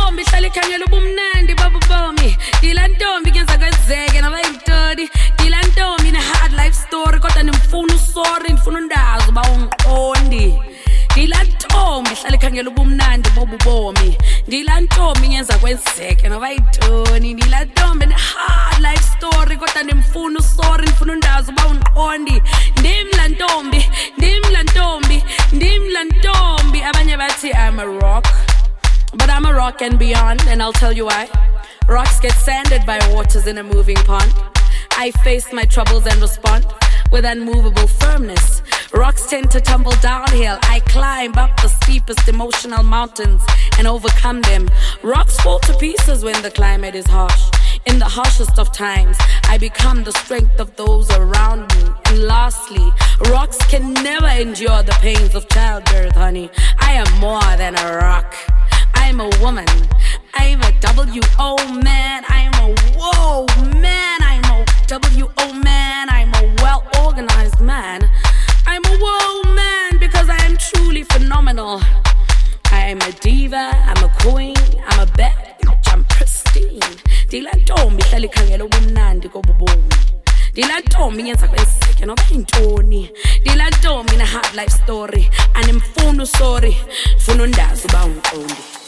ntombi hlala ikhangela ubumnandi babubomi ndila ntombi kenza kwenzeke nabayintoni ndila ntombi ne-hard life story kodwa ndimfuna usorry ndifuna undazi uba ungiqondi ndila ntombi hlala ikhangela ubumnandi bobubomi ndila ntombi ngenza kwenzeke nabayintoni ndila ntombi ne-hard life story kodwa ndimfuna usorry ndifuna undazi uba ungiqondi ndimla ntombi abanye bathi I'm a rock. But I'm a rock and beyond, and I'll tell you why. Rocks get sanded by waters in a moving pond. I face my troubles and respond with unmovable firmness. Rocks tend to tumble downhill. I climb up the steepest emotional mountains and overcome them. Rocks fall to pieces when the climate is harsh. In the harshest of times, I become the strength of those around me. And lastly, rocks can never endure the pains of childbirth, honey. I am more than a rock. I'm a woman. I'm a W.O. man. I'm a whoa man. I'm a W.O. man. I'm a well-organized man. I'm a whoa man because I am truly phenomenal. I am a diva. I'm a queen. I'm a bad bitch. I'm pristine. Ndila ntombi hlala ikhangela ubumnandi kobubomi ndila ntombi ngenza kwenzeke nabayintoni ndila ntombi ne-hard life story andimfuna usorry ndifuna undazi uba ungiqondi